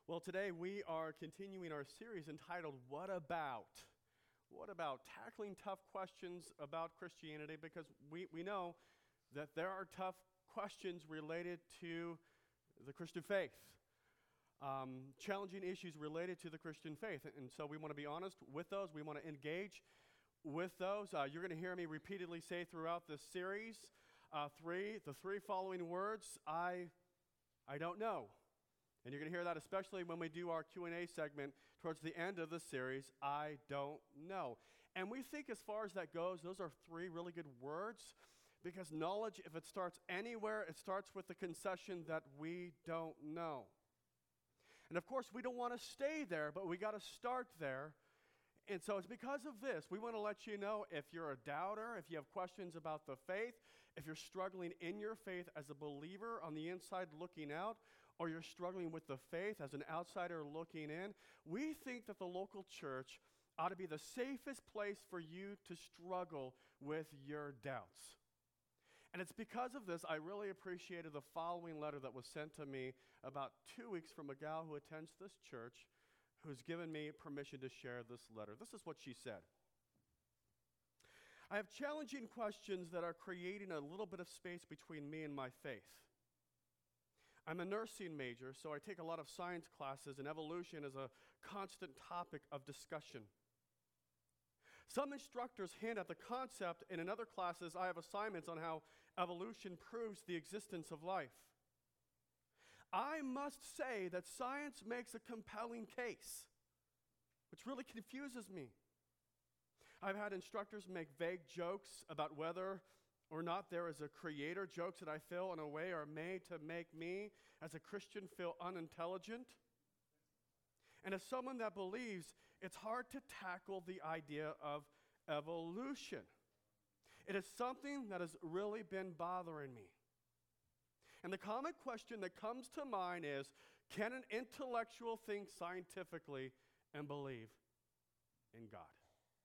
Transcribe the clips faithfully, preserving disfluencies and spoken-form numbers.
Well, today we are continuing our series entitled, What About? What about? Tackling tough questions about Christianity, because we, we know that there are tough questions related to the Christian faith, um, challenging issues related to the Christian faith. And so we want to be honest with those. We want to engage with those. Uh, you're going to hear me repeatedly say throughout this series, uh, three, the three following words, I, I don't know. And you're going to hear that especially when we do our Q and A segment towards the end of the series, I don't know. And we think as far as that goes, those are three really good words, because knowledge, if it starts anywhere, it starts with the concession that we don't know. And of course, we don't want to stay there, but we got to start there. And so it's because of this, we want to let you know if you're a doubter, if you have questions about the faith, if you're struggling in your faith as a believer on the inside looking out, or you're struggling with the faith as an outsider looking in, we think that the local church ought to be the safest place for you to struggle with your doubts. And it's because of this I really appreciated the following letter that was sent to me about two weeks from a gal who attends this church, who's given me permission to share this letter. This is what she said. I have challenging questions that are creating a little bit of space between me and my faith. I'm a nursing major, so I take a lot of science classes, and evolution is a constant topic of discussion. Some instructors hint at the concept, and in other classes I have assignments on how evolution proves the existence of life. I must say that science makes a compelling case, which really confuses me. I've had instructors make vague jokes about whether or not there is a creator, jokes that I feel in a way are made to make me, as a Christian, feel unintelligent. And as someone that believes, it's hard to tackle the idea of evolution. It is something that has really been bothering me. And the common question that comes to mind is, can an intellectual think scientifically and believe in God?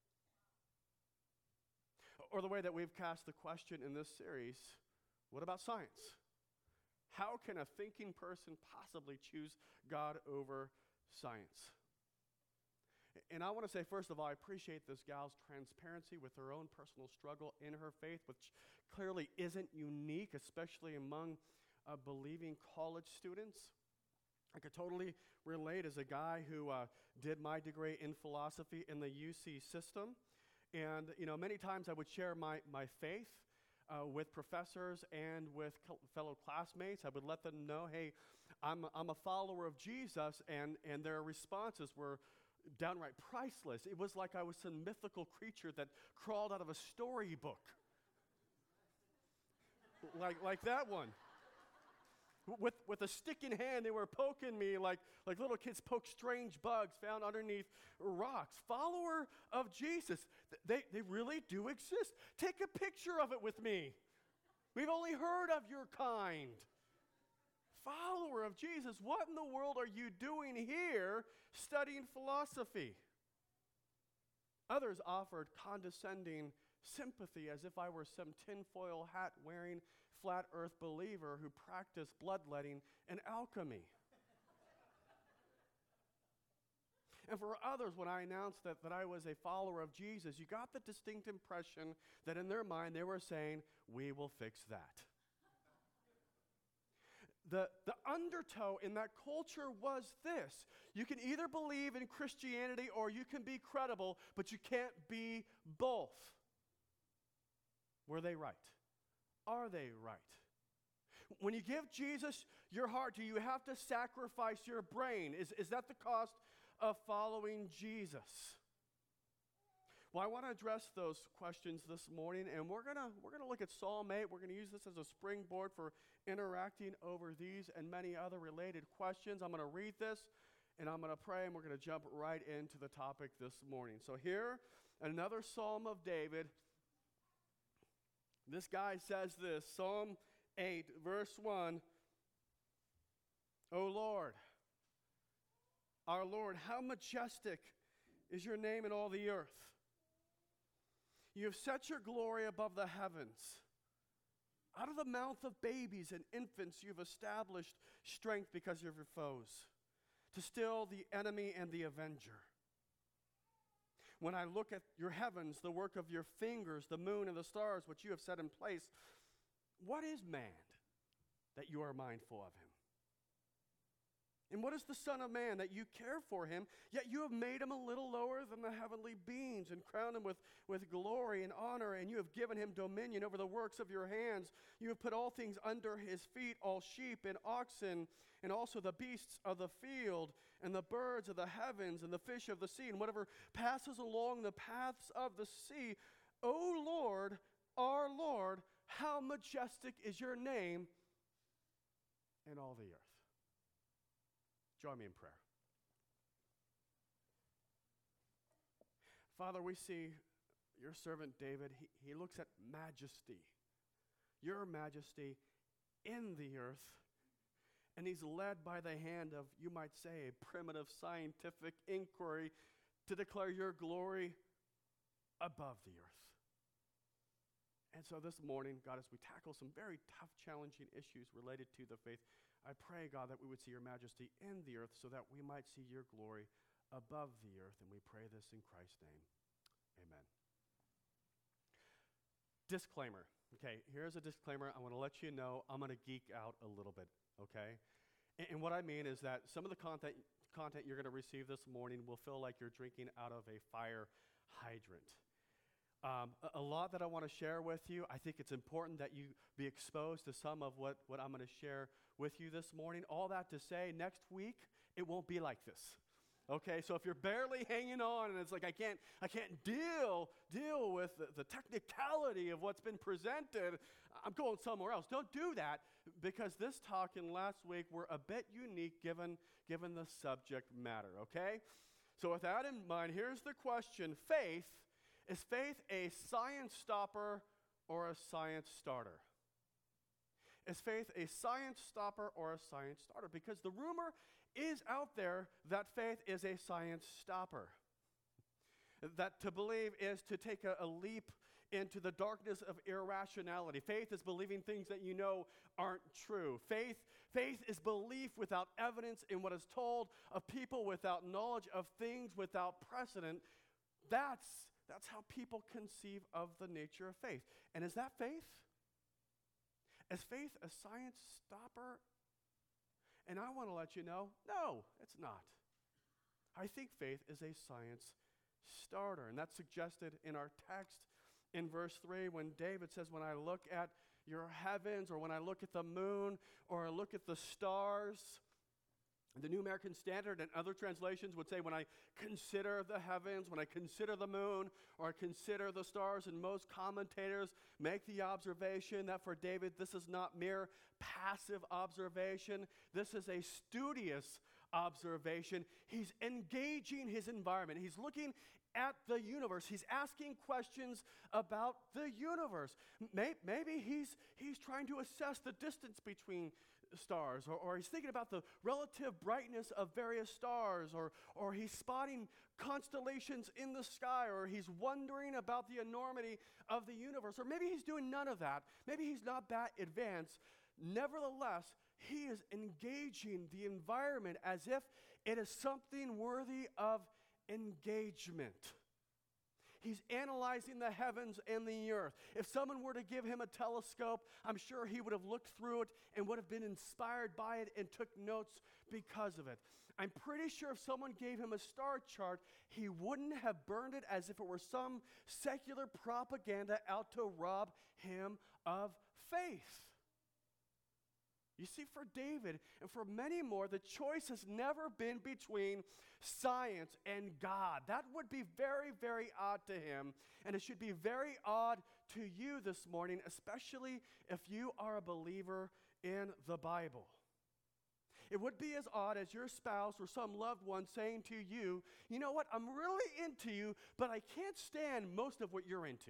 Or the way that we've cast the question in this series, what about science? How can a thinking person possibly choose God over science? And I want to say, first of all, I appreciate this gal's transparency with her own personal struggle in her faith, which clearly isn't unique, especially among uh, believing college students. I could totally relate as a guy who uh, did my degree in philosophy in the U C system. And, you know, many times I would share my, my faith uh, with professors and with co- fellow classmates. I would let them know, hey, I'm, I'm a follower of Jesus, and, and their responses were downright priceless. It was like I was some mythical creature that crawled out of a storybook. like, like that one. With, with a stick in hand, they were poking me like, like little kids poke strange bugs found underneath rocks. Follower of Jesus, they, they really do exist. Take a picture of it with me. We've only heard of your kind. Follower of Jesus, what in the world are you doing here studying philosophy? Others offered condescending sympathy as if I were some tinfoil hat wearing flat earth believer who practiced bloodletting and alchemy. And for others, when I announced that, that I was a follower of Jesus, you got the distinct impression that in their mind they were saying, we will fix that. The, the undertow in that culture was this: you can either believe in Christianity or you can be credible, but you can't be both. Were they right? Are they right? When you give Jesus your heart, do you have to sacrifice your brain? Is, is that the cost of following Jesus? Well, I want to address those questions this morning, and we're gonna we're gonna look at Psalm eight. We're gonna use this as a springboard for interacting over these and many other related questions. I'm gonna read this, and I'm gonna pray, and we're gonna jump right into the topic this morning. So here, another Psalm of David. This guy says this, Psalm eight, verse one. O Lord, our Lord, how majestic is your name in all the earth. You have set your glory above the heavens. Out of the mouth of babies and infants, you have established strength because of your foes. to still the enemy and the avenger. When I look at your heavens, the work of your fingers, the moon and the stars, which you have set in place, what is man that you are mindful of him? And what is the Son of Man that you care for him, yet you have made him a little lower than the heavenly beings and crowned him with, with glory and honor, and you have given him dominion over the works of your hands. You have put all things under his feet, all sheep and oxen, and also the beasts of the field, and the birds of the heavens, and the fish of the sea, and whatever passes along the paths of the sea. O Lord, our Lord, how majestic is your name in all the earth. Join me in prayer. Father, we see your servant David. He, he looks at majesty, your majesty in the earth, and he's led by the hand of, you might say, a primitive scientific inquiry to declare your glory above the earth. And so this morning, God, as we tackle some very tough, challenging issues related to the faith, I pray, God, that we would see your majesty in the earth so that we might see your glory above the earth. And we pray this in Christ's name. Amen. Disclaimer. Okay, here's a disclaimer. I want to let you know I'm going to geek out a little bit, okay? And, and what I mean is that some of the content, content you're going to receive this morning will feel like you're drinking out of a fire hydrant. Um, a, a lot that I want to share with you. I think it's important that you be exposed to some of what, what I'm going to share with you this morning. All that to say, next week, it won't be like this. Okay, so if you're barely hanging on and it's like I can't I can't deal deal with the, the technicality of what's been presented, I'm going somewhere else. Don't do that, because this talk and last week were a bit unique given given the subject matter, okay? So with that in mind, here's the question. Faith, is faith a science stopper or a science starter? Is faith a science stopper or a science starter? Because the rumor is out there that faith is a science stopper. That to believe is to take a, a leap into the darkness of irrationality. Faith is believing things that you know aren't true. Faith, faith is belief without evidence in what is told, of people without knowledge, of things without precedent. That's, that's how people conceive of the nature of faith. And is that faith? Is faith a science stopper? And I want to let you know, no, it's not. I think faith is a science starter. And that's suggested in our text in verse three when David says, when I look at your heavens, or when I look at the moon, or I look at the stars. The New American Standard and other translations would say, when I consider the heavens, when I consider the moon, or I consider the stars, and most commentators make the observation that for David, this is not mere passive observation. This is a studious observation. He's engaging his environment. He's looking at the universe. He's asking questions about the universe. Maybe he's, he's trying to assess the distance between stars, or, or he's thinking about the relative brightness of various stars, or, or he's spotting constellations in the sky, or he's wondering about the enormity of the universe, or maybe he's doing none of that. Maybe he's not that advanced. Nevertheless, he is engaging the environment as if it is something worthy of engagement. He's analyzing the heavens and the earth. If someone were to give him a telescope, I'm sure he would have looked through it and would have been inspired by it and took notes because of it. I'm pretty sure if someone gave him a star chart, he wouldn't have burned it as if it were some secular propaganda out to rob him of faith. You see, for David and for many more, the choice has never been between science and God. That would be very, very odd to him, and it should be very odd to you this morning, especially if you are a believer in the Bible. It would be as odd as your spouse or some loved one saying to you, you know what, I'm really into you, but I can't stand most of what you're into.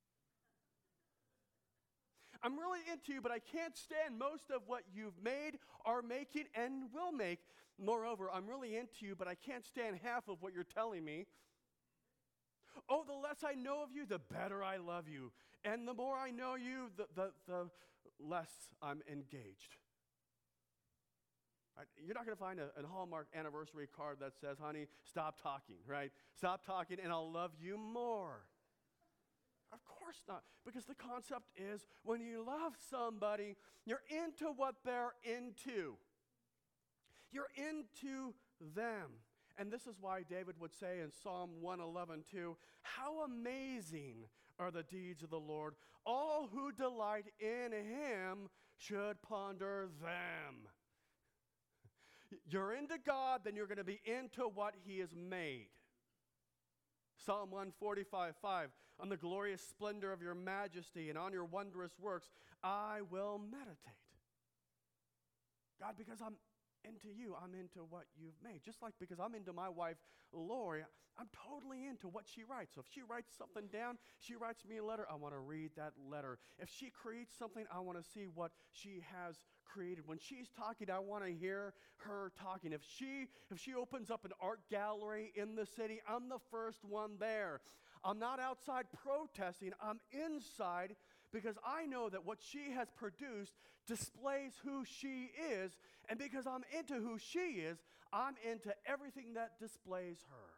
I'm really into you, but I can't stand most of what you've made, are making, and will make. Moreover, I'm really into you, but I can't stand half of what you're telling me. Oh, the less I know of you, the better I love you. And the more I know you, the, the, the less I'm engaged. Right? You're not going to find a, a Hallmark anniversary card that says, honey, stop talking, right? Stop talking and I'll love you more. Of course not, because the concept is when you love somebody, you're into what they're into. You're into them. And this is why David would say in Psalm one eleven two, how amazing are the deeds of the Lord. All who delight in him should ponder them. You're into God, then you're going to be into what he has made. Psalm one forty-five five, on the glorious splendor of your majesty and on your wondrous works, I will meditate. God, because I'm into you, I'm into what you've made. Just like because I'm into my wife, Lori, I'm totally into what she writes. So if she writes something down, she writes me a letter, I want to read that letter. If she creates something, I want to see what she has created. When she's talking, I want to hear her talking. If she if she opens up an art gallery in the city, I'm the first one there. I'm not outside protesting, I'm inside because I know that what she has produced displays who she is, and because I'm into who she is, I'm into everything that displays her.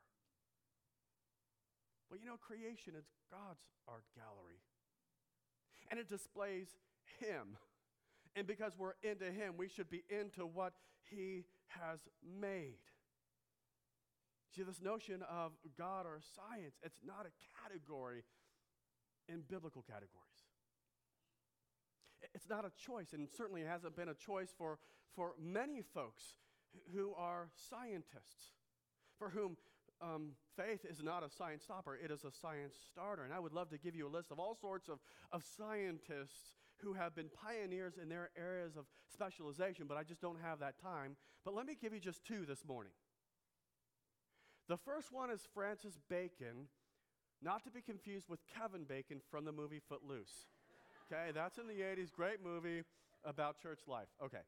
Well, you know, creation is God's art gallery, and it displays him. And because we're into him, we should be into what he has made. See, this notion of God or science, it's not a category in biblical categories. It's not a choice, and certainly hasn't been a choice for, for many folks who are scientists, for whom um, faith is not a science stopper, it is a science starter. And I would love to give you a list of all sorts of, of scientists who have been pioneers in their areas of specialization, but I just don't have that time. But let me give you just two this morning. The first one is Francis Bacon, not to be confused with Kevin Bacon from the movie Footloose. Okay, that's in the eighties, great movie about church life. Okay.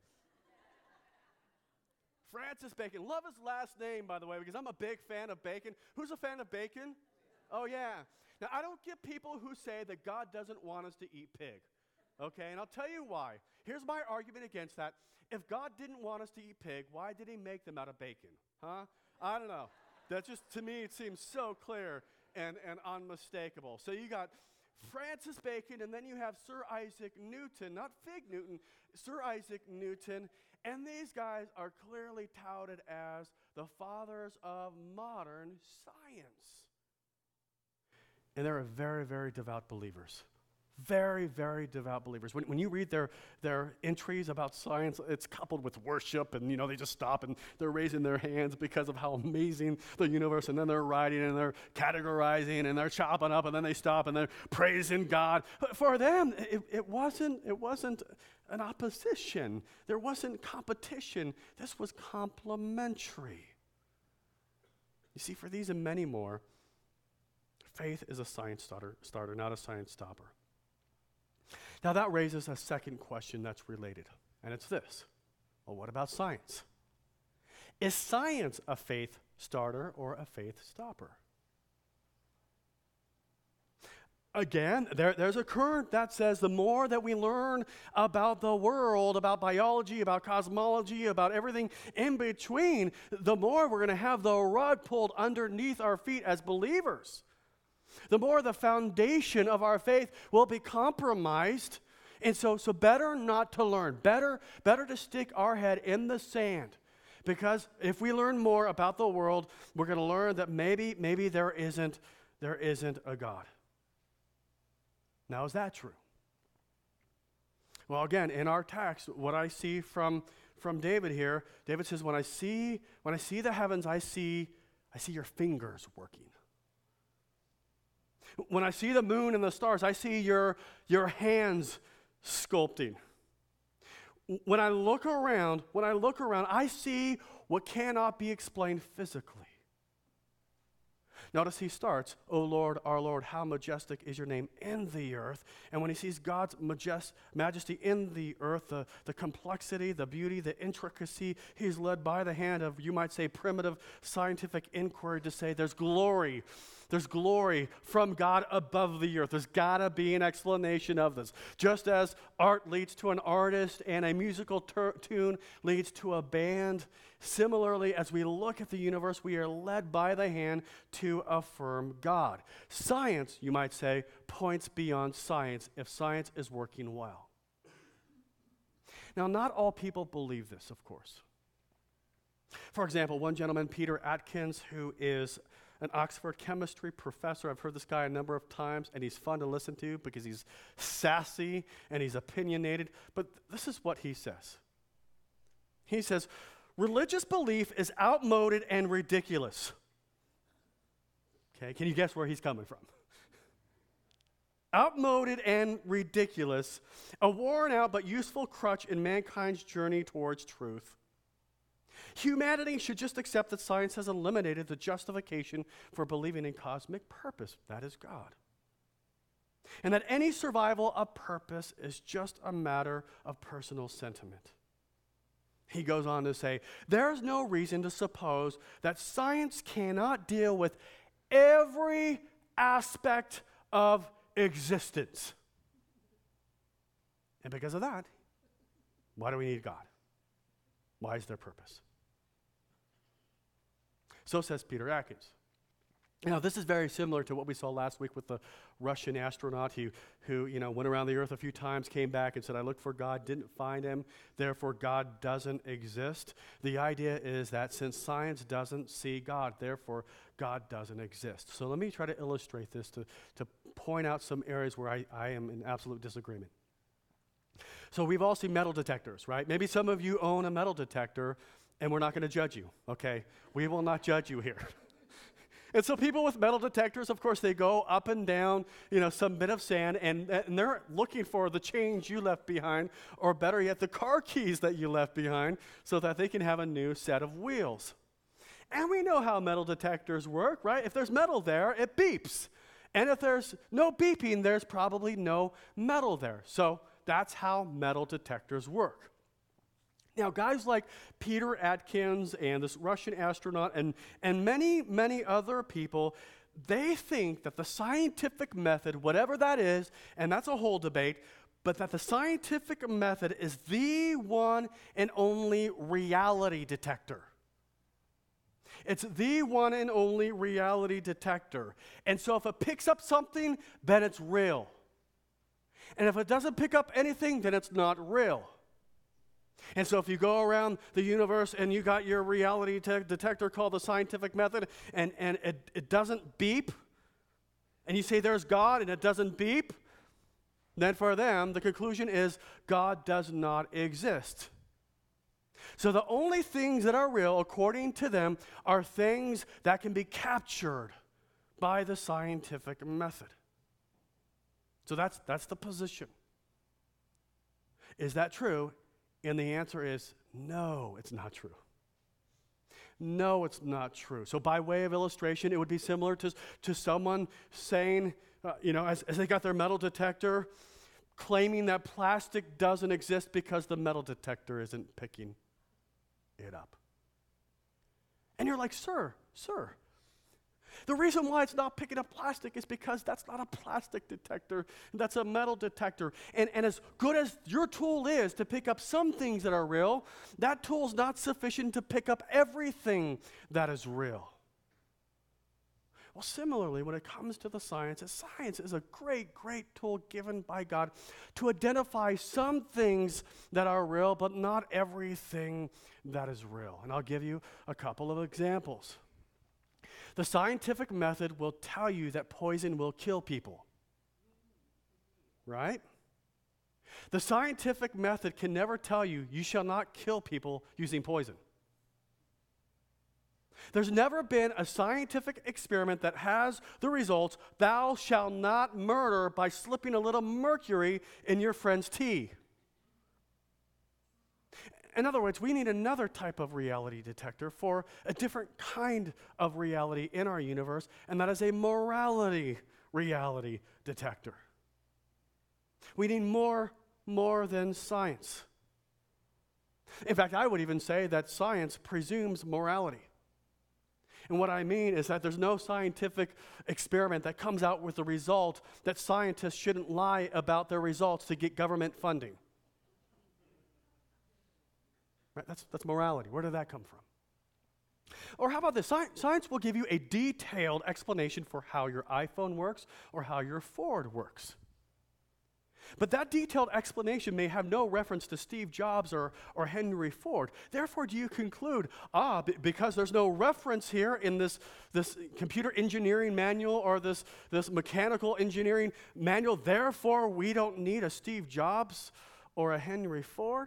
Francis Bacon, love his last name, by the way, because I'm a big fan of bacon. Who's a fan of bacon? Oh, yeah. Now, I don't get people who say that God doesn't want us to eat pig. Okay, and I'll tell you why. Here's my argument against that. If God didn't want us to eat pig, why did he make them out of bacon? Huh? I don't know. That just, to me, it seems so clear and, and unmistakable. So you got Francis Bacon, and then you have Sir Isaac Newton, not Fig Newton, Sir Isaac Newton, and these guys are clearly touted as the fathers of modern science. And they're very, very devout believers. Very, very devout believers. When, when you read their, their entries about science, it's coupled with worship, and you know they just stop and they're raising their hands because of how amazing the universe, and then they're writing and they're categorizing and they're chopping up, and then they stop and they're praising God. But for them, it, it wasn't it wasn't an opposition. There wasn't competition. This was complementary. You see, for these and many more, faith is a science starter, starter, not a science stopper. Now that raises a second question that's related, and it's this. Well, what about science? Is science a faith starter or a faith stopper? Again, there, there's a current that says the more that we learn about the world, about biology, about cosmology, about everything in between, the more we're going to have the rug pulled underneath our feet as believers. The more the foundation of our faith will be compromised. And so, so better not to learn. Better, better to stick our head in the sand. Because if we learn more about the world, we're going to learn that maybe, maybe there isn't, there isn't a God. Now, is that true? Well, again, in our text, what I see from, from David here, David says, when I see, when I see the heavens, I see, I see your fingers working. When I see the moon and the stars, I see your, your hands sculpting. When I look around, when I look around, I see what cannot be explained physically. Notice he starts, O Lord, our Lord, how majestic is your name in the earth. And when he sees God's majest- majesty in the earth, the, the complexity, the beauty, the intricacy, he's led by the hand of, you might say, primitive scientific inquiry to say there's glory. There's glory from God above the earth. There's got to be an explanation of this. Just as art leads to an artist and a musical ter- tune leads to a band, similarly, as we look at the universe, we are led by the hand to affirm God. Science, you might say, points beyond science if science is working well. Now, not all people believe this, of course. For example, one gentleman, Peter Atkins, who is an Oxford chemistry professor. I've heard this guy a number of times, and he's fun to listen to because he's sassy and he's opinionated. But th- this is what he says. He says, religious belief is outmoded and ridiculous. Okay, can you guess where he's coming from? Outmoded and ridiculous, a worn out but useful crutch in mankind's journey towards truth. Humanity should just accept that science has eliminated the justification for believing in cosmic purpose, that is God. And that any survival of purpose is just a matter of personal sentiment. He goes on to say, there is no reason to suppose that science cannot deal with every aspect of existence. And because of that, why do we need God? Why is there purpose? So says Peter Atkins. Now, this is very similar to what we saw last week with the Russian astronaut who, who, you know, went around the earth a few times, came back and said, I looked for God, didn't find him, therefore God doesn't exist. The idea is that since science doesn't see God, therefore God doesn't exist. So let me try to illustrate this to, to point out some areas where I, I am in absolute disagreement. So we've all seen metal detectors, right? Maybe some of you own a metal detector, and we're not going to judge you, okay? We will not judge you here. And so people with metal detectors, of course, they go up and down, you know, some bit of sand, and, and they're looking for the change you left behind, or better yet, the car keys that you left behind, so that they can have a new set of wheels. And we know how metal detectors work, right? If there's metal there, it beeps. And if there's no beeping, there's probably no metal there. So that's how metal detectors work. Now, guys like Peter Atkins and this Russian astronaut and, and many, many other people, they think that the scientific method, whatever that is, and that's a whole debate, but that the scientific method is the one and only reality detector. It's the one and only reality detector. And so if it picks up something, then it's real. And if it doesn't pick up anything, then it's not real. And so if you go around the universe and you got your reality te- detector called the scientific method, and, and it, it doesn't beep, and you say there's God and it doesn't beep, then for them, the conclusion is God does not exist. So the only things that are real, according to them, are things that can be captured by the scientific method. So that's, that's the position. Is that true? And the answer is no, it's not true. No, it's not true. So by way of illustration, it would be similar to, to someone saying, uh, you know, as, as they got their metal detector, claiming that plastic doesn't exist because the metal detector isn't picking it up. And you're like, sir, sir, the reason why it's not picking up plastic is because that's not a plastic detector, that's a metal detector. And, and as good as your tool is to pick up some things that are real, that tool's not sufficient to pick up everything that is real. Well, similarly, when it comes to the sciences, science is a great, great tool given by God to identify some things that are real, but not everything that is real. And I'll give you a couple of examples. The scientific method will tell you that poison will kill people, right? The scientific method can never tell you you shall not kill people using poison. There's never been a scientific experiment that has the results, thou shalt not murder by slipping a little mercury in your friend's tea. In other words, we need another type of reality detector for a different kind of reality in our universe, and that is a morality reality detector. We need more, more than science. In fact, I would even say that science presumes morality. And what I mean is that there's no scientific experiment that comes out with the result that scientists shouldn't lie about their results to get government funding. Right? That's, that's morality. Where did that come from? Or how about this? Sci- science will give you a detailed explanation for how your iPhone works or how your Ford works. But that detailed explanation may have no reference to Steve Jobs or, or Henry Ford. Therefore, do you conclude, ah, b- because there's no reference here in this, this computer engineering manual or this, this mechanical engineering manual, therefore we don't need a Steve Jobs or a Henry Ford?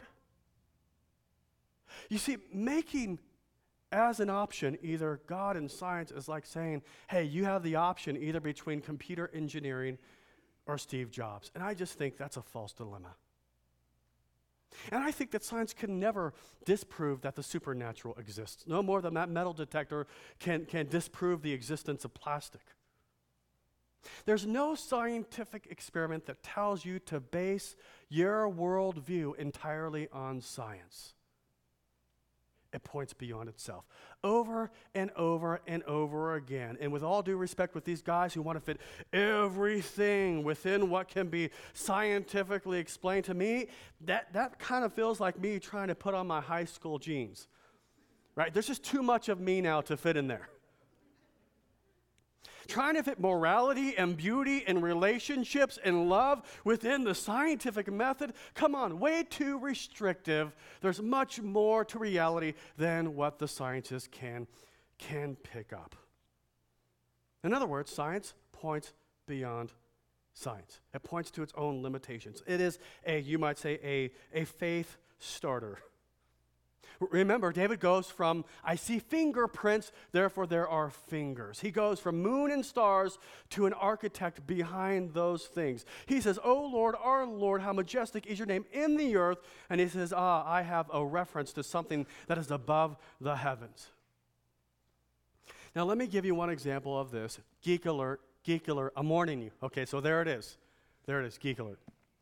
You see, making as an option either God and science is like saying, hey, you have the option either between computer engineering or Steve Jobs. And I just think that's a false dilemma. And I think that science can never disprove that the supernatural exists, no more than that metal detector can, can disprove the existence of plastic. There's no scientific experiment that tells you to base your worldview entirely on science. It points beyond itself over and over and over again. And with all due respect, with these guys who want to fit everything within what can be scientifically explained to me, that, that kind of feels like me trying to put on my high school jeans, right? There's just too much of me now to fit in there. Trying to fit morality and beauty and relationships and love within the scientific method, come on, way too restrictive. There's much more to reality than what the scientists can, can pick up. In other words, science points beyond science. It points to its own limitations. It is a, you might say, a, a faith starter. Remember, David goes from, I see fingerprints, therefore there are fingers. He goes from moon and stars to an architect behind those things. He says, O Lord, our Lord, how majestic is your name in the earth. And he says, ah, I have a reference to something that is above the heavens. Now, let me give you one example of this. Geek alert, geek alert, I'm warning you. Okay, so there it is. There it is, geek alert.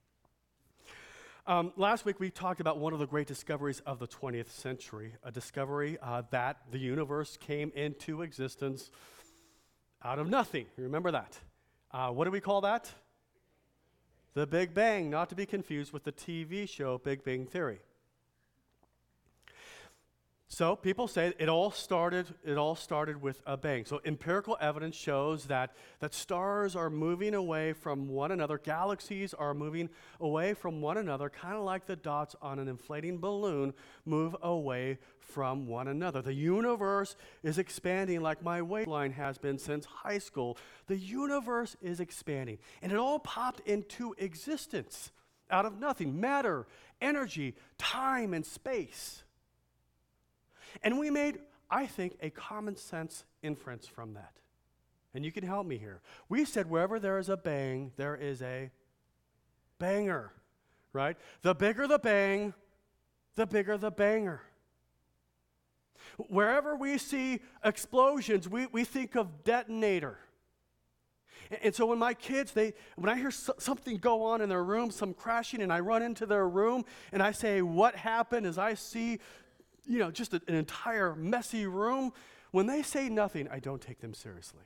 Um, last week, we talked about one of the great discoveries of the twentieth century, a discovery uh, that the universe came into existence out of nothing. Remember that. Uh, what do we call that? The Big Bang, not to be confused with the T V show Big Bang Theory. So people say it all started, it all started with a bang. So empirical evidence shows that, that stars are moving away from one another. Galaxies are moving away from one another, kind of like the dots on an inflating balloon move away from one another. The universe is expanding like my waistline has been since high school. The universe is expanding. And it all popped into existence out of nothing. Matter, energy, time, and space. And we made, I think, a common sense inference from that. And you can help me here. We said wherever there is a bang, there is a banger, right? The bigger the bang, the bigger the banger. Wherever we see explosions, we, we think of detonator. And, and so when my kids, they, when I hear so, something go on in their room, some crashing, and I run into their room, and I say, what happened? As I see you know, just a, an entire messy room. When they say nothing, I don't take them seriously.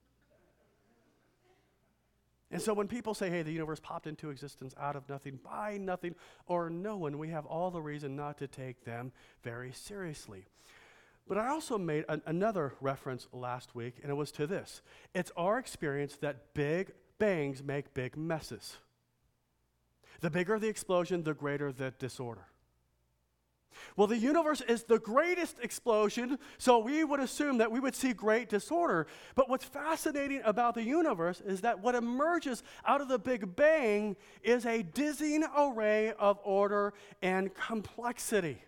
And so when people say, hey, the universe popped into existence out of nothing, by nothing, or no one, we have all the reason not to take them very seriously. But I also made an, another reference last week, and it was to this. It's our experience that big bangs make big messes. The bigger the explosion, the greater the disorder. Well, the universe is the greatest explosion, so we would assume that we would see great disorder. But what's fascinating about the universe is that what emerges out of the Big Bang is a dizzying array of order and complexity.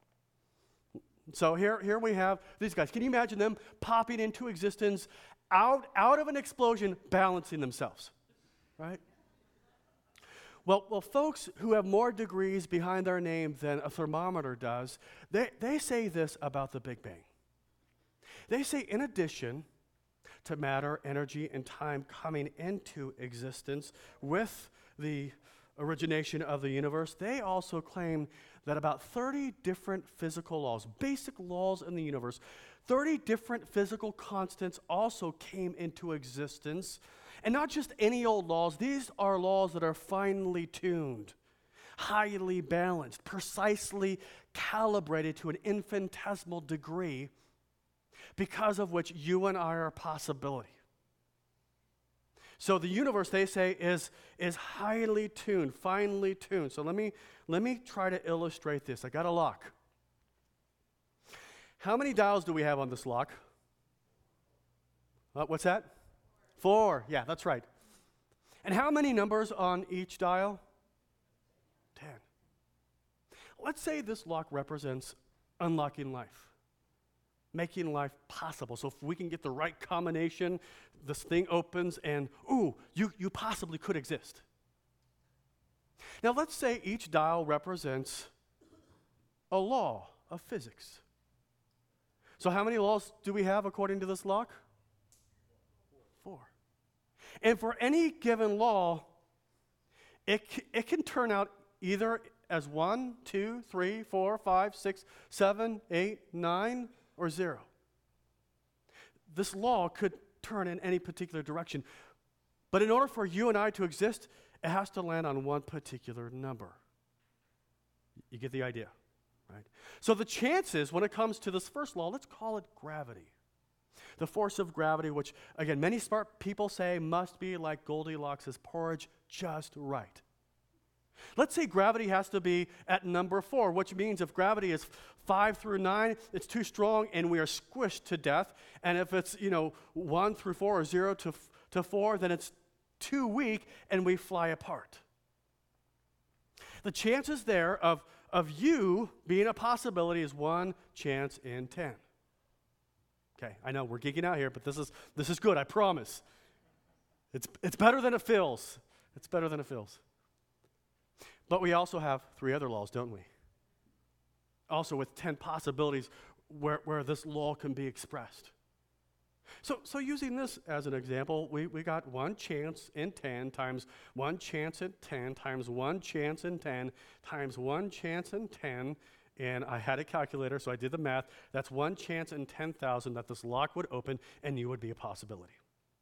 So here, here we have these guys. Can you imagine them popping into existence out, out of an explosion, balancing themselves, right? Well, well, folks who have more degrees behind their name than a thermometer does, they, they say this about the Big Bang. They say, in addition to matter, energy, and time coming into existence with the origination of the universe, they also claim that about thirty different physical laws, basic laws in the universe, thirty different physical constants also came into existence. And not just any old laws, these are laws that are finely tuned, highly balanced, precisely calibrated to an infinitesimal degree, because of which you and I are a possibility. So the universe, they say, is, is highly tuned, finely tuned. So let me, let me try to illustrate this. I got a lock. How many dials do we have on this lock? Uh, what's that? Four. Yeah, that's right. And how many numbers on each dial? Ten. Let's say this lock represents unlocking life, making life possible. So if we can get the right combination, this thing opens and, ooh, you, you possibly could exist. Now let's say each dial represents a law of physics. So how many laws do we have according to this lock? Four. And for any given law, it, c- it can turn out either as one, two, three, four, five, six, seven, eight, nine, or zero. This law could turn in any particular direction. But in order for you and I to exist, it has to land on one particular number. You get the idea, right? So the chances when it comes to this first law, let's call it gravity. The force of gravity, which, again, many smart people say must be like Goldilocks' porridge, just right. Let's say gravity has to be at number four, which means if gravity is five through nine, it's too strong and we are squished to death. And if it's, you know, one through four or zero to, f- to four, then it's too weak and we fly apart. The chances there of, of you being a possibility is one chance in ten. Okay, I know we're geeking out here, but this is this is good, I promise. It's it's better than it feels. It's better than it feels. But we also have three other laws, don't we? Also with ten possibilities where, where this law can be expressed. So so using this as an example, we, we got one chance in ten times one chance in ten times one chance in ten times one chance in ten. And I had a calculator, so I did the math. That's one chance in ten thousand that this lock would open and you would be a possibility.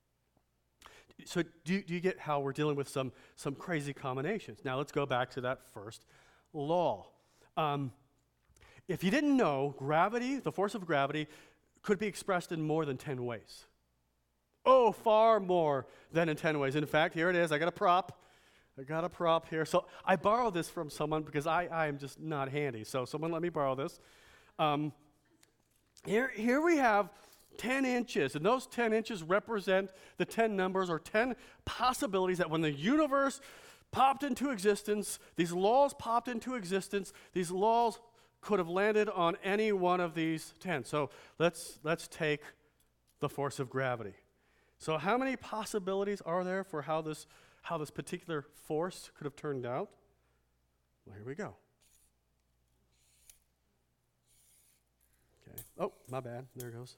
So do, do you get how we're dealing with some, some crazy combinations? Now let's go back to that first law. Um, if you didn't know, gravity, the force of gravity, could be expressed in more than ten ways. Oh, far more than in ten ways. In fact, here it is. I got a prop. I got a prop here. So I borrowed this from someone because I, I am just not handy. So someone let me borrow this. Um, here, here we have ten inches, and those ten inches represent the ten numbers or ten possibilities that when the universe popped into existence, these laws popped into existence, these laws could have landed on any one of these ten. So let's, let's take the force of gravity. So how many possibilities are there for how this how this particular force could have turned out? Well, here we go. Okay. Oh, my bad. There it goes.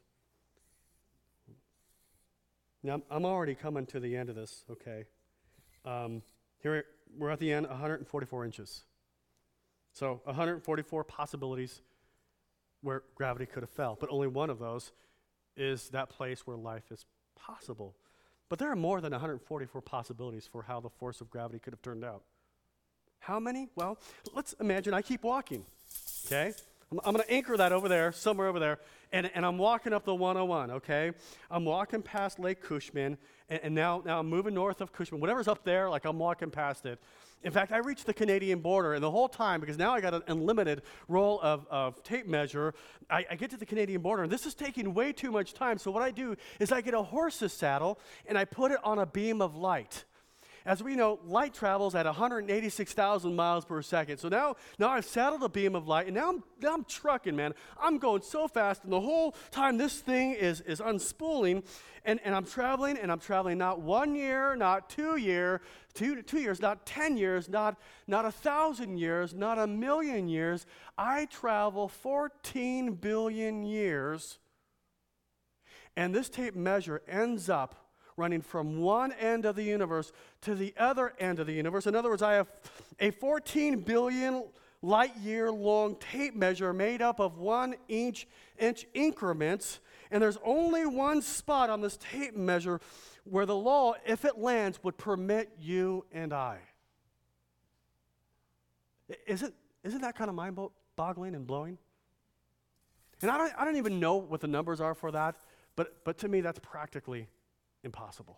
Now, I'm, I'm already coming to the end of this, okay. Um, here we're at the end, one hundred forty-four inches. So one hundred forty-four possibilities where gravity could have fell, but only one of those is that place where life is possible. But there are more than one hundred forty-four possibilities for how the force of gravity could have turned out. How many? Well, let's imagine I keep walking, okay? I'm, I'm going to anchor that over there, somewhere over there, and, and I'm walking up the one oh one, okay? I'm walking past Lake Cushman, and, and now, now I'm moving north of Cushman. Whatever's up there, like I'm walking past it. In fact, I reached the Canadian border, and the whole time, because now I got an unlimited roll of, of tape measure, I, I get to the Canadian border, and this is taking way too much time. So what I do is I get a horse's saddle, and I put it on a beam of light. as we know, light travels at one hundred eighty-six thousand miles per second. So now, now I've saddled a beam of light, and now I'm, now I'm trucking, man. I'm going so fast, and the whole time this thing is, is unspooling, and, and I'm traveling, and I'm traveling not one year, not two year, two, two years, not ten years, not, not a thousand years, not a million years. I travel fourteen billion years, and this tape measure ends up running from one end of the universe to the other end of the universe. In other words, I have a fourteen billion light year long tape measure made up of one inch, inch increments, and there's only one spot on this tape measure where the law, if it lands, would permit you and I. Isn't, isn't that kind of mind-boggling and blowing? And I don't, I don't even know what the numbers are for that, but, but to me, that's practically impossible.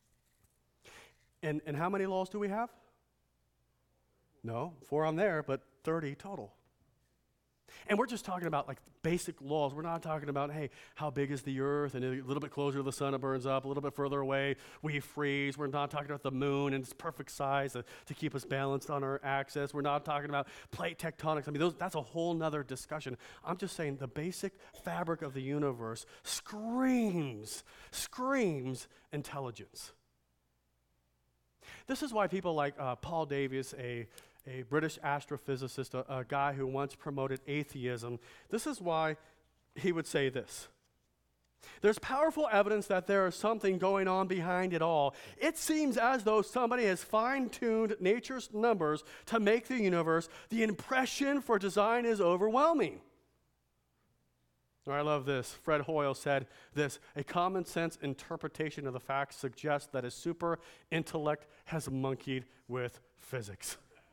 And, and how many laws do we have? No, four on there, but thirty total. And we're just talking about like basic laws. We're not talking about, hey, how big is the earth? And a little bit closer to the sun, it burns up. A little bit further away, we freeze. We're not talking about the moon and its perfect size to, to keep us balanced on our axis. We're not talking about plate tectonics. I mean, those, that's a whole nother discussion. I'm just saying the basic fabric of the universe screams, screams intelligence. This is why people like uh, Paul Davies, a a British astrophysicist, a, a guy who once promoted atheism, this is why he would say this. There's powerful evidence that there is something going on behind it all. It seems as though somebody has fine-tuned nature's numbers to make the universe. The impression for design is overwhelming. Or I love this. Fred Hoyle said this: a common sense interpretation of the facts suggests that a super intellect has monkeyed with physics.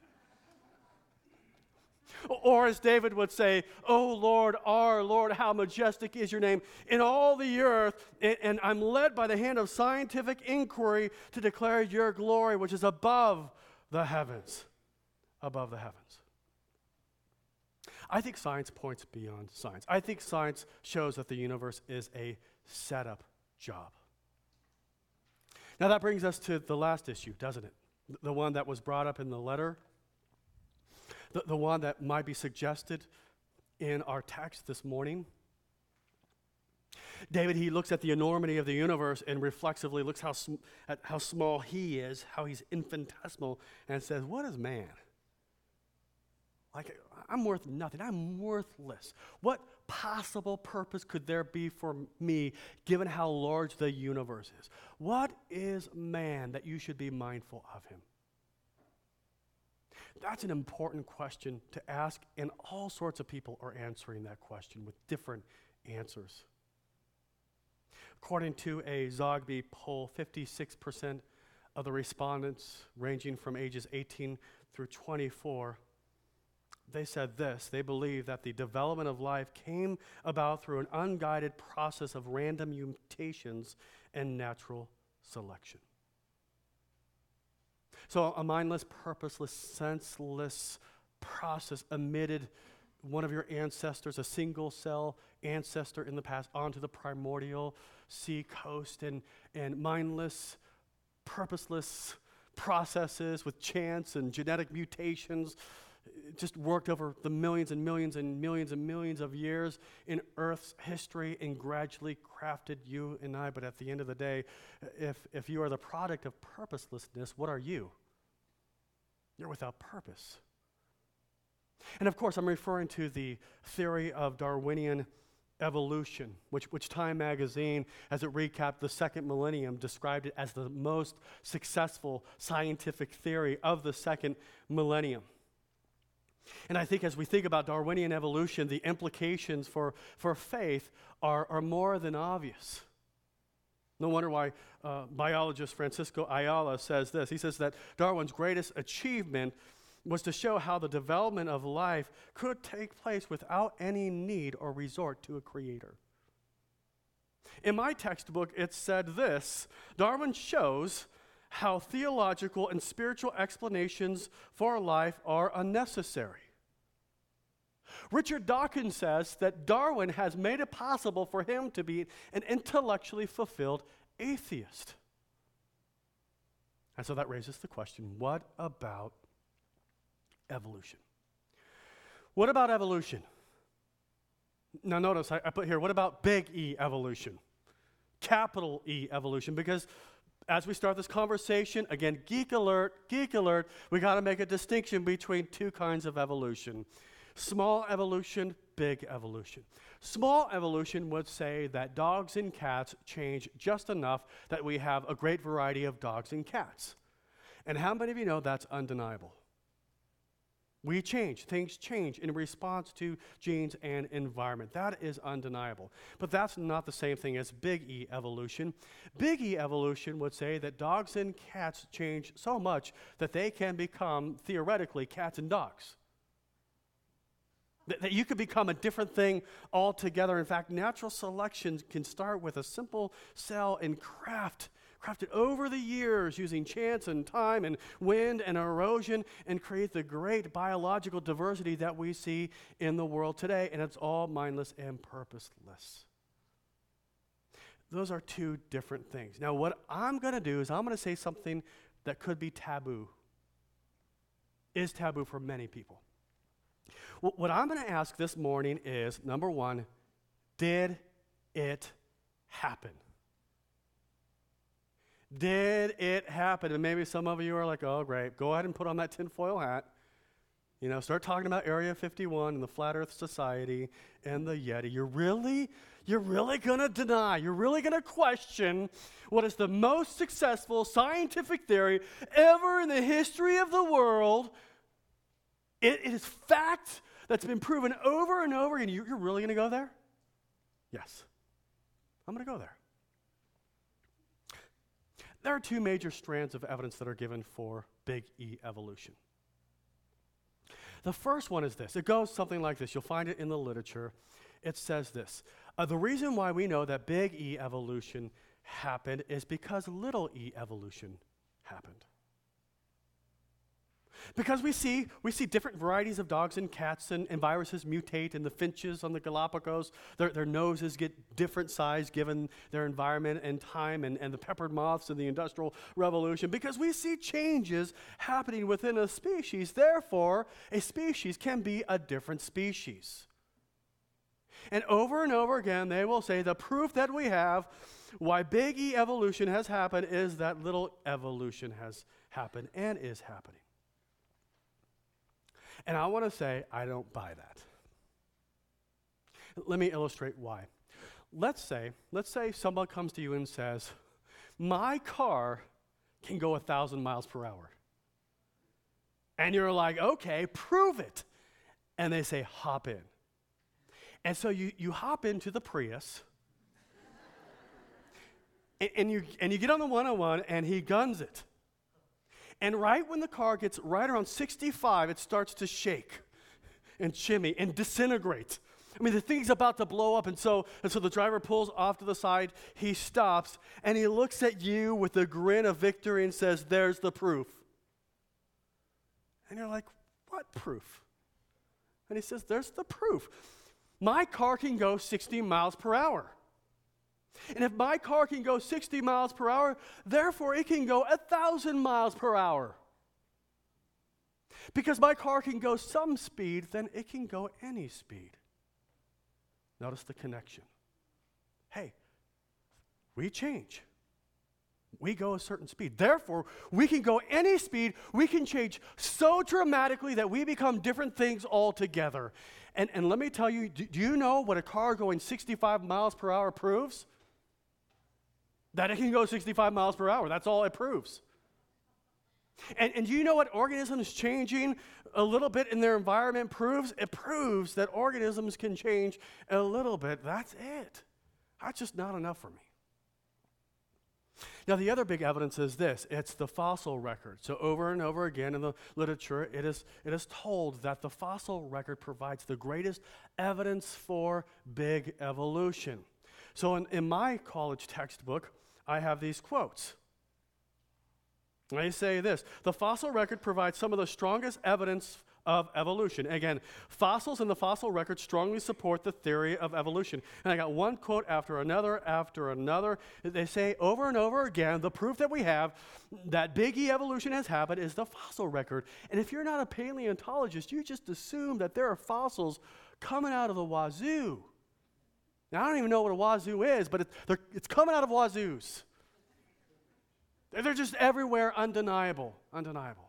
Or as David would say, "O Lord, our Lord, how majestic is your name in all the earth, and, and I'm led by the hand of scientific inquiry to declare your glory, which is above the heavens." Above the heavens. I think science points beyond science. I think science shows that the universe is a setup job. Now that brings us to the last issue, doesn't it? The one that was brought up in the letter. The, the one that might be suggested in our text this morning. David, he looks at the enormity of the universe and reflexively looks how sm- at how small he is, how he's infinitesimal, and says, what is man? Like, I'm worth nothing. I'm worthless. What possible purpose could there be for me given how large the universe is? What is man that you should be mindful of him? That's an important question to ask, and all sorts of people are answering that question with different answers. According to a Zogby poll, fifty-six percent of the respondents, ranging from ages eighteen through twenty-four, they said this: they believe that the development of life came about through an unguided process of random mutations and natural selection. So a mindless, purposeless, senseless process emitted one of your ancestors, a single-cell ancestor in the past, onto the primordial sea coast, and, and mindless, purposeless processes with chance and genetic mutations just worked over the millions and millions and millions and millions of years in Earth's history and gradually crafted you and I. But at the end of the day, if, if you are the product of purposelessness, what are you? You're without purpose. And of course, I'm referring to the theory of Darwinian evolution, which, which Time magazine, as it recapped the second millennium, described it as the most successful scientific theory of the second millennium. And I think as we think about Darwinian evolution, the implications for, for faith are, are more than obvious. No wonder why uh, biologist Francisco Ayala says this. He says that Darwin's greatest achievement was to show how the development of life could take place without any need or resort to a creator. In my textbook, it said this: Darwin shows how theological and spiritual explanations for life are unnecessary. Richard Dawkins says that Darwin has made it possible for him to be an intellectually fulfilled atheist. And so that raises the question, what about evolution? What about evolution? Now notice, I, I put here, what about big E evolution? Capital E evolution, because as we start this conversation, again, geek alert, geek alert, we got to make a distinction between two kinds of evolution. Small evolution, big evolution. Small evolution would say that dogs and cats change just enough that we have a great variety of dogs and cats. And how many of you know that's undeniable? We change. Things change in response to genes and environment. That is undeniable. But that's not the same thing as big E evolution. Big E evolution would say that dogs and cats change so much that they can become, theoretically, cats and dogs. That, that you could become a different thing altogether. In fact, natural selection can start with a simple cell and craft crafted over the years using chance and time and wind and erosion and create the great biological diversity that we see in the world today, and it's all mindless and purposeless. Those are two different things. Now, what I'm going to do is I'm going to say something that could be taboo, is taboo for many people. Well, what I'm going to ask this morning is, number one, did it happen? Did it happen? And maybe some of you are like, oh, great. Go ahead and put on that tinfoil hat. You know, start talking about Area fifty-one and the Flat Earth Society and the Yeti. You're really, you're really going to deny, you're really going to question what is the most successful scientific theory ever in the history of the world. It, it is fact that's been proven over and over again. You, you're really going to go there? Yes. I'm going to go there. There are two major strands of evidence that are given for big E evolution. The first one is this. It goes something like this. You'll find it in the literature. It says this. Uh, the reason why we know that big E evolution happened is because little E evolution happened. Because we see we see different varieties of dogs and cats and, and viruses mutate, and the finches on the Galapagos, their, their noses get different size given their environment and time, and, and the peppered moths in the Industrial Revolution. Because we see changes happening within a species, therefore, a species can be a different species. And over and over again, they will say the proof that we have why big E evolution has happened is that little evolution has happened and is happening. And I want to say, I don't buy that. Let me illustrate why. Let's say, let's say someone comes to you and says, my car can go a thousand miles per hour. And you're like, okay, prove it. And they say, hop in. And so you, you hop into the Prius, and, and, you, and you get on the one oh one, and he guns it. And right when the car gets right around sixty-five, it starts to shake and shimmy and disintegrate. I mean, the thing's about to blow up, and so, and so the driver pulls off to the side, he stops, and he looks at you with a grin of victory and says, there's the proof. And you're like, what proof? And he says, there's the proof. My car can go sixty miles per hour. And if my car can go sixty miles per hour, therefore it can go one thousand miles per hour. Because my car can go some speed, then it can go any speed. Notice the connection. Hey, we change. We go a certain speed. Therefore, we can go any speed. We can change so dramatically that we become different things altogether. And, and let me tell you, do, do you know what a car going sixty-five miles per hour proves? That it can go sixty-five miles per hour. That's all it proves. And, and do you know what organisms changing a little bit in their environment proves? It proves that organisms can change a little bit. That's it. That's just not enough for me. Now, the other big evidence is this. It's the fossil record. So over and over again in the literature, it is, it is told that the fossil record provides the greatest evidence for big evolution. So in, in my college textbook, I have these quotes. They say this: the fossil record provides some of the strongest evidence of evolution. Again, fossils and the fossil record strongly support the theory of evolution. And I got one quote after another after another. They say over and over again, the proof that we have that big E evolution has happened is the fossil record. And if you're not a paleontologist, you just assume that there are fossils coming out of the wazoo. Now, I don't even know what a wazoo is, but it, it's coming out of wazoos. They're just everywhere, undeniable, undeniable.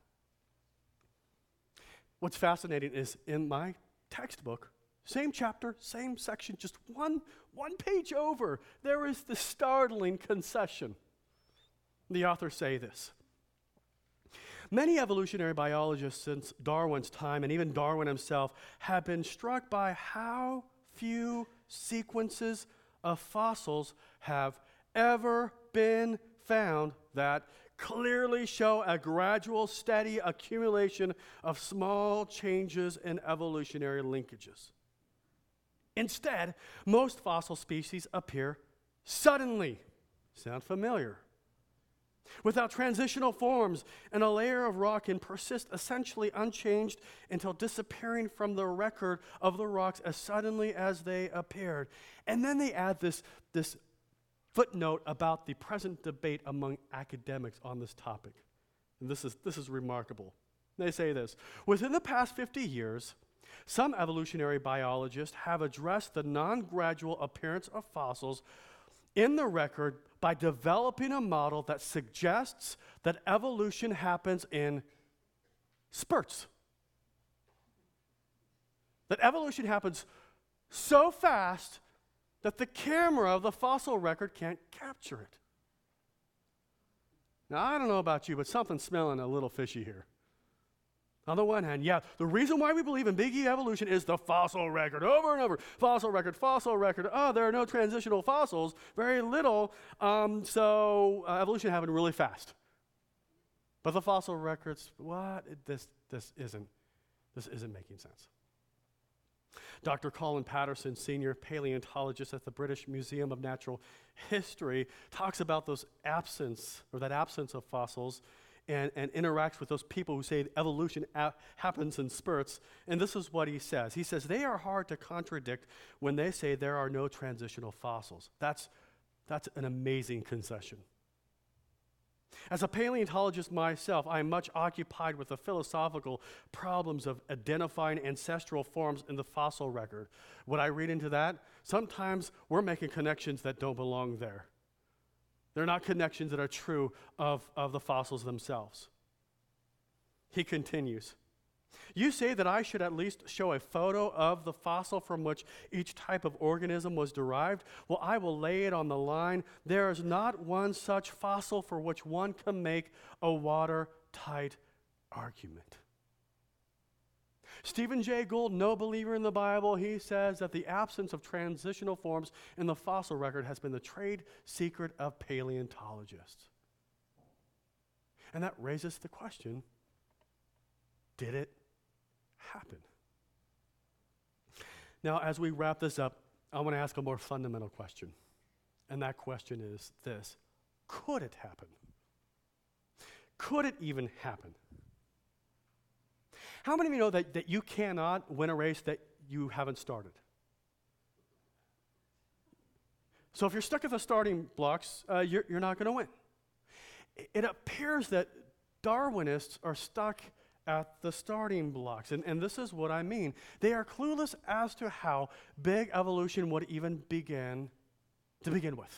What's fascinating is in my textbook, same chapter, same section, just one, one page over, there is the startling concession. The authors say this. Many evolutionary biologists since Darwin's time, and even Darwin himself, have been struck by how few sequences of fossils have ever been found that clearly show a gradual, steady accumulation of small changes in evolutionary linkages. Instead, most fossil species appear suddenly. Sound familiar? Without transitional forms, and a layer of rock can persist essentially unchanged until disappearing from the record of the rocks as suddenly as they appeared. And then they add this, this footnote about the present debate among academics on this topic. And this is, this is remarkable. They say this: within the past fifty years, some evolutionary biologists have addressed the non-gradual appearance of fossils in the record by developing a model that suggests that evolution happens in spurts. That evolution happens so fast that the camera of the fossil record can't capture it. Now, I don't know about you, but something's smelling a little fishy here. On the one hand, yeah, the reason why we believe in big E evolution is the fossil record. Over and over, fossil record, fossil record. Oh, there are no transitional fossils, very little. Um, so uh, evolution happened really fast. But the fossil records, what? It, this, this isn't, this isn't making sense. Doctor Colin Patterson, senior paleontologist at the British Museum of Natural History, talks about those absence, or that absence of fossils, and, and interacts with those people who say evolution a- happens in spurts. And this is what he says. He says, they are hard to contradict when they say there are no transitional fossils. That's, that's an amazing concession. As a paleontologist myself, I am much occupied with the philosophical problems of identifying ancestral forms in the fossil record. When I read into that, sometimes we're making connections that don't belong there. They're not connections that are true of, of the fossils themselves. He continues, you say that I should at least show a photo of the fossil from which each type of organism was derived. Well, I will lay it on the line. There is not one such fossil for which one can make a watertight argument. Stephen Jay Gould, no believer in the Bible, he says that the absence of transitional forms in the fossil record has been the trade secret of paleontologists. And that raises the question, did it happen? Now, as we wrap this up, I want to ask a more fundamental question. And that question is this: could it happen? Could it even happen? How many of you know that, that you cannot win a race that you haven't started? So if you're stuck at the starting blocks, uh, you're, you're not going to win. It, it appears that Darwinists are stuck at the starting blocks. And, and this is what I mean. They are clueless as to how big evolution would even begin to begin with.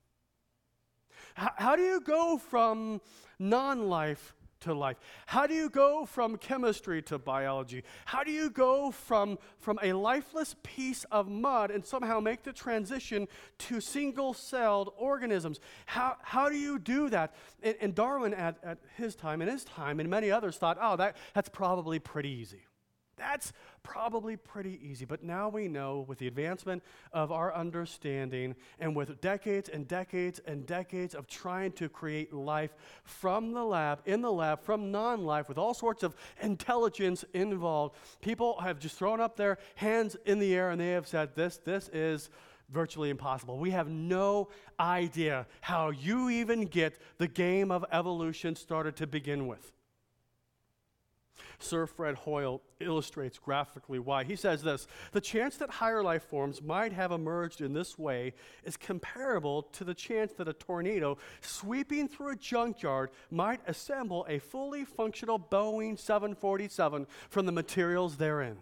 H- how do you go from non-life to life? How do you go from chemistry to biology? How do you go from, from a lifeless piece of mud and somehow make the transition to single-celled organisms? How, how do you do that? And, and Darwin at, at his time, and his time, and many others thought, oh, that, that's probably pretty easy. That's probably pretty easy. But now we know, with the advancement of our understanding and with decades and decades and decades of trying to create life from the lab, in the lab, from non-life, with all sorts of intelligence involved, people have just thrown up their hands in the air and they have said, this, this is virtually impossible. We have no idea how you even get the game of evolution started to begin with. Sir Fred Hoyle illustrates graphically why. He says this: the chance that higher life forms might have emerged in this way is comparable to the chance that a tornado sweeping through a junkyard might assemble a fully functional Boeing seven forty-seven from the materials therein.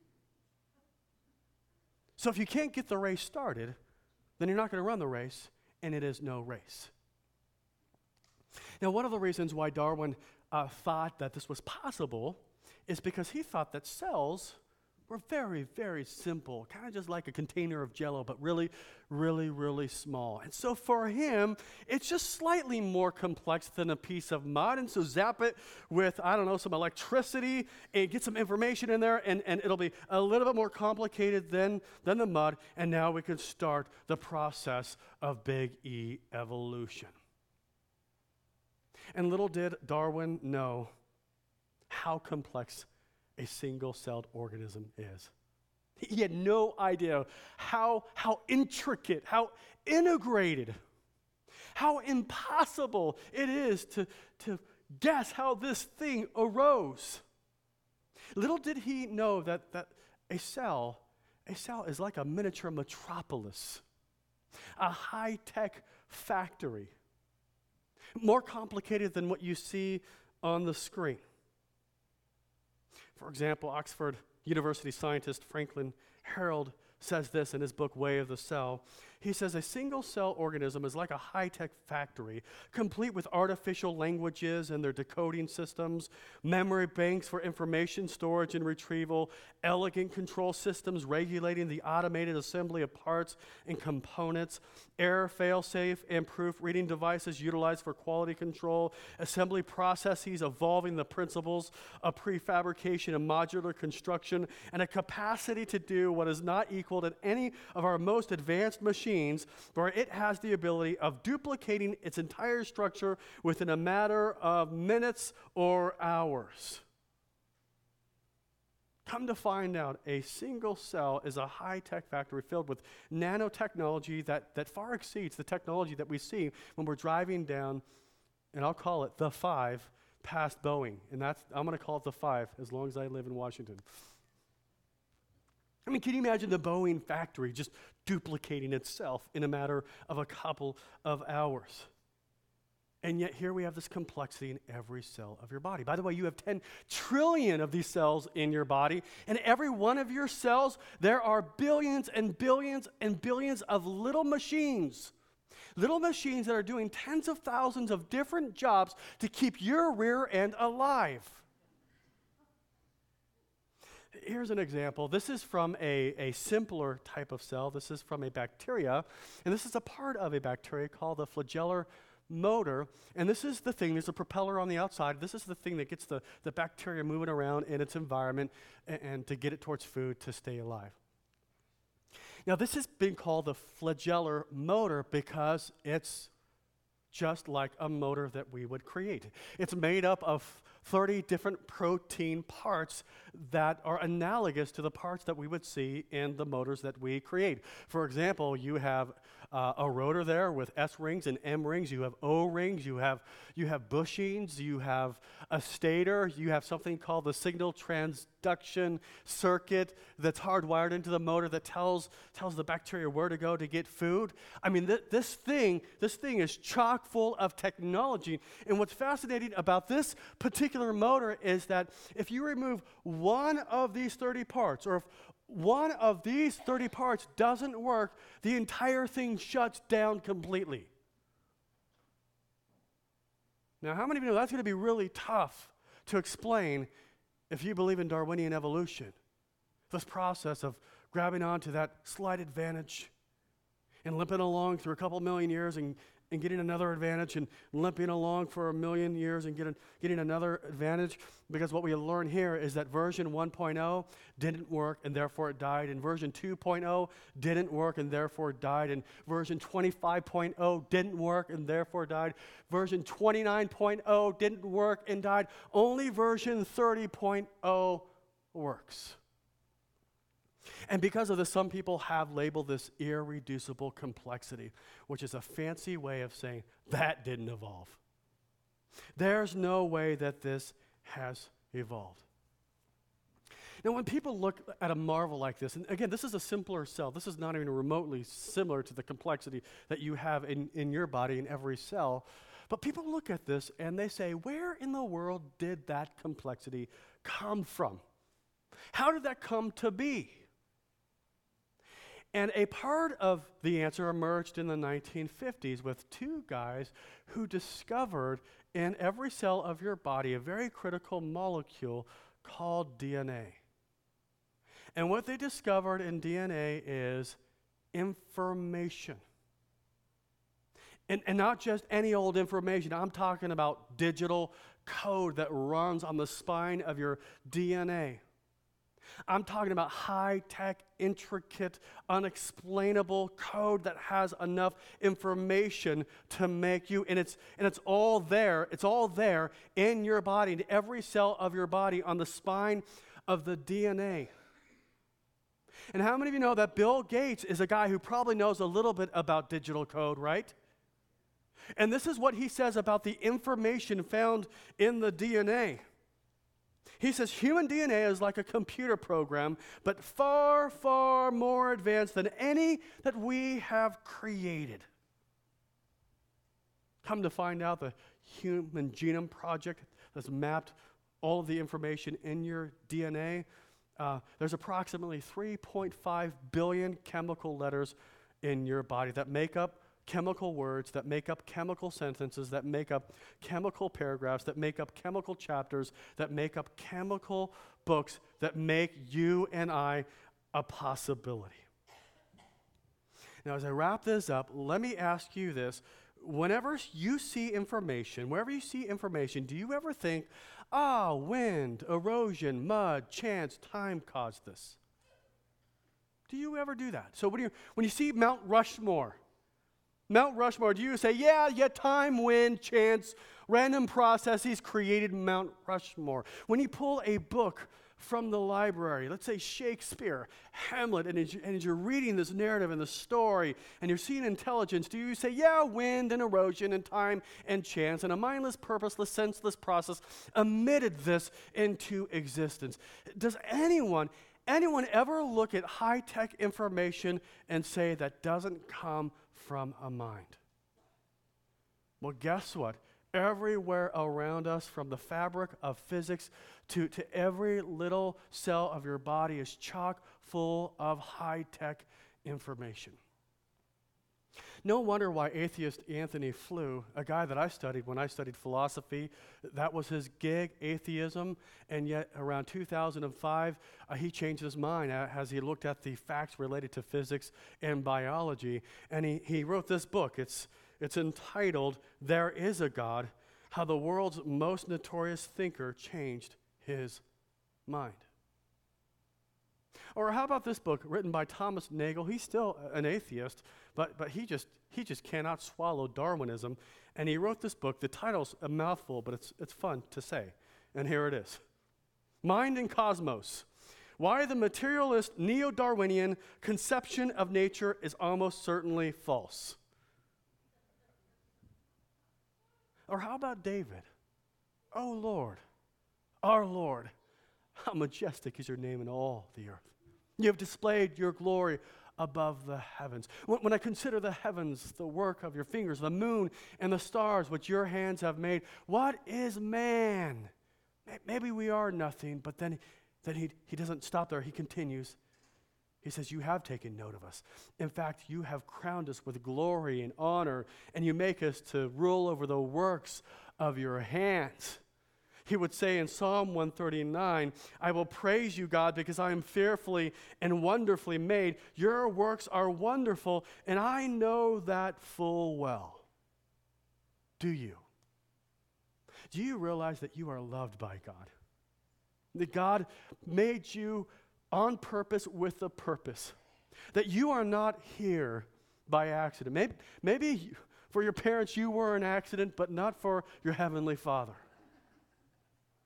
So if you can't get the race started, then you're not going to run the race, and it is no race. Now, one of the reasons why Darwin uh, thought that this was possible is because he thought that cells were very, very simple, kind of just like a container of Jell-O, but really, really, really small. And so for him, it's just slightly more complex than a piece of mud. And so zap it with, I don't know, some electricity and get some information in there, and, and it'll be a little bit more complicated than, than the mud. And now we can start the process of big E evolution. And little did Darwin know how complex a single-celled organism is. He had no idea how, how intricate, how integrated, how impossible it is to, to guess how this thing arose. Little did he know that, that a cell, a cell is like a miniature metropolis, a high-tech factory, more complicated than what you see on the screen. For example, Oxford University scientist Franklin Harold says this in his book, Way of the Cell. He says, a single-cell organism is like a high-tech factory, complete with artificial languages and their decoding systems, memory banks for information storage and retrieval, elegant control systems regulating the automated assembly of parts and components, error, fail-safe, and proofreading devices utilized for quality control, assembly processes evolving the principles of prefabrication and modular construction, and a capacity to do what is not equaled in any of our most advanced machines, where it has the ability of duplicating its entire structure within a matter of minutes or hours. Come to find out, a single cell is a high-tech factory filled with nanotechnology that, that far exceeds the technology that we see when we're driving down, and I'll call it the five, past Boeing. And that's, I'm going to call it the five as long as I live in Washington. I mean, can you imagine the Boeing factory just duplicating itself in a matter of a couple of hours? And yet here we have this complexity in every cell of your body. By the way, you have ten trillion of these cells in your body, and every one of your cells, there are billions and billions and billions of little machines. Little machines that are doing tens of thousands of different jobs to keep your rear end alive. Here's an example. This is from a, a simpler type of cell. This is from a bacteria, and this is a part of a bacteria called the flagellar motor. And this is the thing, there's a propeller on the outside. This is the thing that gets the, the bacteria moving around in its environment and, and to get it towards food to stay alive. Now, this has been called the flagellar motor because it's just like a motor that we would create. It's made up of thirty different protein parts that are analogous to the parts that we would see in the motors that we create. For example, you have uh, a rotor there with S rings and M rings. You have O rings. You have you have bushings. You have a stator. You have something called the signal transduction circuit that's hardwired into the motor that tells tells the bacteria where to go to get food. I mean, th- this thing this thing is chock full of technology. And what's fascinating about this particular motor is that if you remove one of these thirty parts, or if one of these thirty parts doesn't work, the entire thing shuts down completely. Now, how many of you know that's going to be really tough to explain if you believe in Darwinian evolution? This process of grabbing onto that slight advantage and limping along through a couple million years and and getting another advantage and limping along for a million years and getting, getting another advantage, because what we learn here is that version one point oh didn't work and therefore it died, and version two point oh didn't work and therefore it died, and version twenty-five point oh didn't work and therefore died, version twenty-nine point oh didn't work and died. Only version thirty point oh works. And because of this, some people have labeled this irreducible complexity, which is a fancy way of saying that didn't evolve. There's no way that this has evolved. Now, when people look at a marvel like this, and again, this is a simpler cell. This is not even remotely similar to the complexity that you have in, in your body in every cell. But people look at this and they say, where in the world did that complexity come from? How did that come to be? And a part of the answer emerged in the nineteen fifties with two guys who discovered in every cell of your body a very critical molecule called D N A. And what they discovered in D N A is information. And, and not just any old information. I'm talking about digital code that runs on the spine of your D N A. I'm talking about high-tech, intricate, unexplainable code that has enough information to make you, and it's and it's all there, it's all there in your body, in every cell of your body, on the spine of the D N A. And how many of you know that Bill Gates is a guy who probably knows a little bit about digital code, right? And this is what he says about the information found in the D N A. He says human D N A is like a computer program, but far, far more advanced than any that we have created. Come to find out, the Human Genome Project has mapped all of the information in your D N A. Uh, there's approximately three point five billion chemical letters in your body that make up chemical words, that make up chemical sentences, that make up chemical paragraphs, that make up chemical chapters, that make up chemical books, that make you and I a possibility. Now, as I wrap this up, let me ask you this. Whenever you see information, wherever you see information, do you ever think, ah, oh, wind, erosion, mud, chance, time caused this? Do you ever do that? So when you, when you see Mount Rushmore, Mount Rushmore, do you say, yeah, yeah, time, wind, chance, random processes created Mount Rushmore? When you pull a book from the library, let's say Shakespeare, Hamlet, and as, you, and as you're reading this narrative and the story, and you're seeing intelligence, do you say, yeah, wind and erosion and time and chance, and a mindless, purposeless, senseless process emitted this into existence? Does anyone, anyone ever look at high-tech information and say that doesn't come from a mind? Well, guess what? Everywhere around us, from the fabric of physics to, to every little cell of your body, is chock full of high-tech information. No wonder why atheist Anthony Flew, a guy that I studied when I studied philosophy, that was his gig, atheism, and yet around two thousand five, uh, he changed his mind as he looked at the facts related to physics and biology, and he, he wrote this book. It's, it's entitled, There Is a God, How the World's Most Notorious Thinker Changed His Mind. Or how about this book written by Thomas Nagel? He's still an atheist, but, but he just he just cannot swallow Darwinism. And he wrote this book. The title's a mouthful, but it's it's fun to say. And here it is. Mind and Cosmos. Why the materialist neo-Darwinian conception of nature is almost certainly false. Or how about David? Oh Lord, our Lord, how majestic is your name in all the earth. You have displayed your glory above the heavens. When, when I consider the heavens, the work of your fingers, the moon and the stars which your hands have made, what is man? Maybe we are nothing, but then, then he, he doesn't stop there. He continues. He says, you have taken note of us. In fact, you have crowned us with glory and honor, and you make us to rule over the works of your hands. He would say in Psalm one thirty-nine, I will praise you, God, because I am fearfully and wonderfully made. Your works are wonderful, and I know that full well. Do you? Do you realize that you are loved by God? That God made you on purpose with a purpose. That you are not here by accident. Maybe, maybe for your parents you were an accident, but not for your Heavenly Father.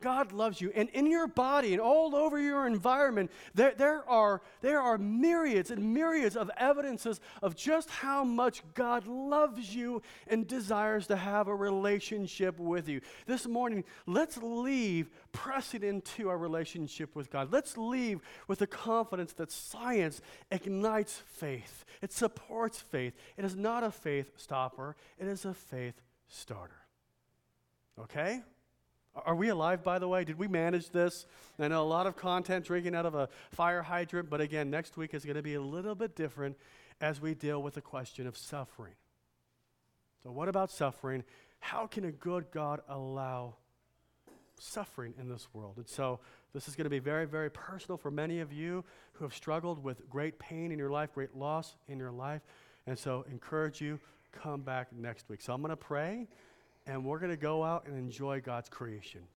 God loves you. And in your body and all over your environment, there, there, are, there are myriads and myriads of evidences of just how much God loves you and desires to have a relationship with you. This morning, let's leave pressing into our relationship with God. Let's leave with the confidence that science ignites faith. It supports faith. It is not a faith stopper. It is a faith starter. Okay? Are we alive, by the way? Did we manage this? I know a lot of content drinking out of a fire hydrant, but again, next week is going to be a little bit different as we deal with the question of suffering. So what about suffering? How can a good God allow suffering in this world? And so this is going to be very, very personal for many of you who have struggled with great pain in your life, great loss in your life. And so encourage you, come back next week. So I'm going to pray, and we're going to go out and enjoy God's creation.